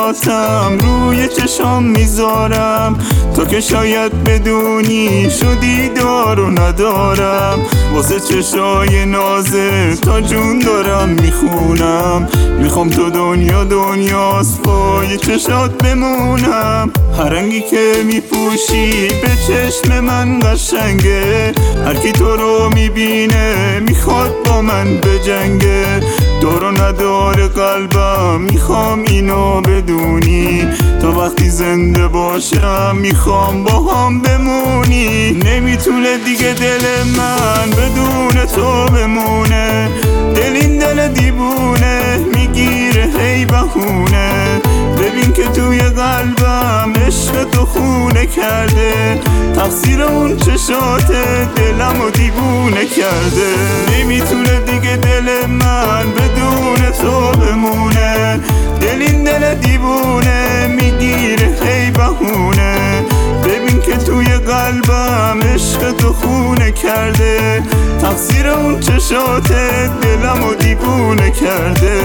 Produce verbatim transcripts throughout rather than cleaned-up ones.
چشاتم روی چشام میذارم، تا که شاید بدونی شدی دار و ندارم. واسه چشای نازه تا جون دارم میخونم، میخوام تو دنیا دنیاست پای چشات بمونم. هر رنگی که میپوشی به چشم من قشنگه، هر کی تو رو میبینه میخواد با من بجنگه. دور و ندار قلبم میخوام اینو بدونی، تا وقتی زنده باشم میخوام با هم بمونی. نمیتونه دیگه دل من بدون تو بمونه، دل این دل دیوونه میگیره هی بهونه. ببین که توی قلبم عشق تو خونه کرده، تقصیر اون چشاته دلمو دیوونه کرده. نمیتونه دیگه دل من بدون تو بمونه، دل این دل دیوونه میگیره هی بهونه. ببین که توی قلبم عشق تو خونه کرده، تقصیر اون چشاته دلمو دیوونه کرده.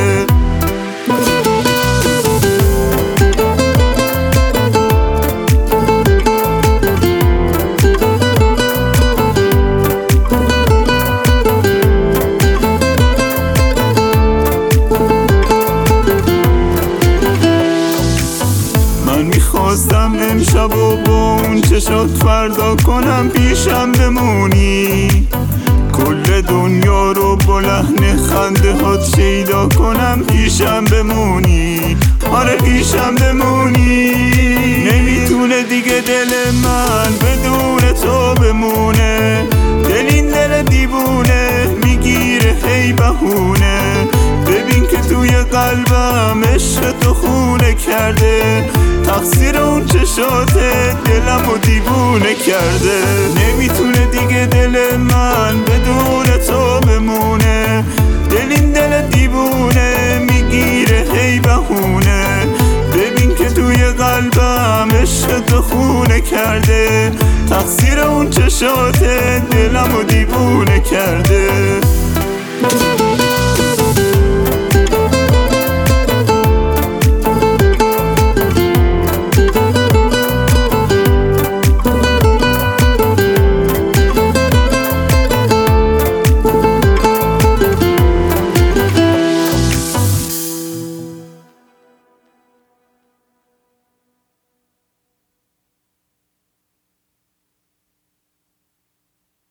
میخواستم امشب و با اون چشات فردا کنم پیشم بمونی، کل دنیا رو با لحن خنده هات شیدا کنم پیشم بمونی. آره پیشم بمونی. نمیتونه دیگه دل من بدون تو بمونه، دل این دل دیوونه میگیره هی بهونه. ببین که توی قلبم عشق تو خونه کرده، تقصیر اون چشاته دلمو دیوونه کرده. نمیتونه دیگه دل من بدون تو بمونه، دل این دل دیوونه میگیره هی بهونه. ببین که توی قلبم عشق تو خونه کرده، تقصیر اون چشاته دلمو دیوونه کرده.